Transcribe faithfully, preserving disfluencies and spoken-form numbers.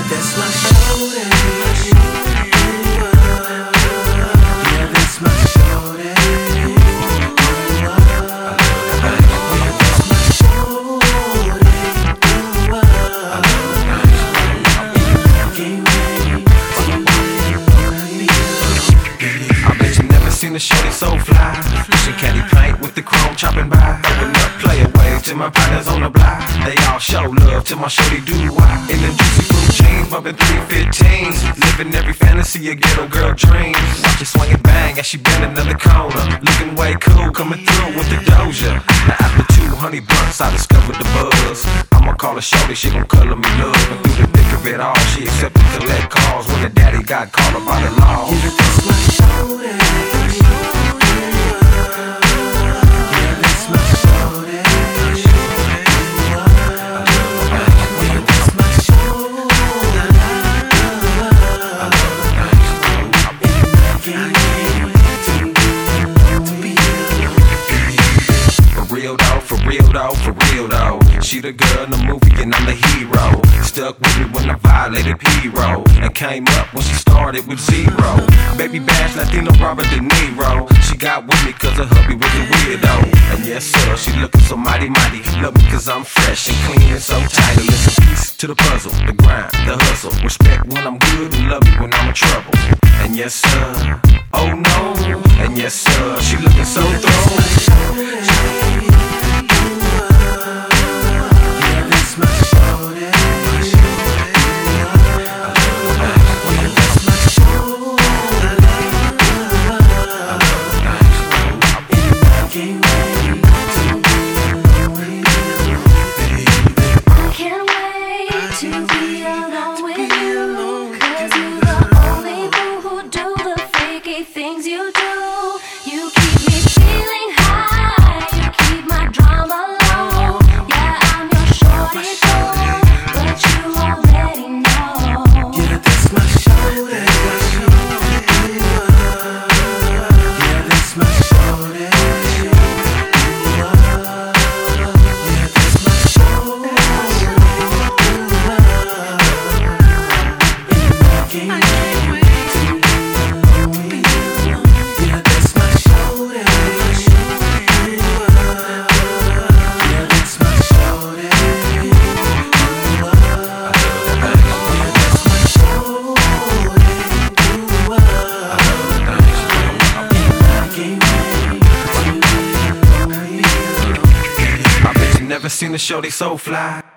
that's my shorty. Yeah, that's my shorty. Seen the shorty so fly, pushing caddy paint with the chrome chopping by. Throwing up player waves to my partners on the block. They all show love to my shorty do-why. In the juicy blue jeans, bumping three fifteens, living every fantasy a ghetto girl dreams. Watch her swing and bang as she bend another corner, looking way cool, coming through with the Doja. Now after two honey blunts, I discovered the buzz. I'ma call her shorty, she gon' color me love. And through the thick of it all, she accepted collect calls when the daddy got caught up by the law. Yeah, that's my shorty. For real though, for real though. She the girl in the movie and I'm the hero. Stuck with me when I violated P-Roll, and came up when she started with zero. Baby Bash, Latino Robert De Niro. She got with me cause her hubby was a weirdo. And yes sir, she looking so mighty mighty. Love me cause I'm fresh and clean and so tight. And listen, piece to the puzzle, the grind, the hustle. Respect when I'm good and love you when I'm in trouble. And yes sir, oh no. And yes sir, she looking so thrown. Things you do, you keep me feeling high, you keep my drama low. Yeah, I'm your shorty though, but you already know. Yeah, that's my shorty. Yeah, that's my shorty. Yeah, that's my shorty. I can't wait. Never seen a shorty so fly.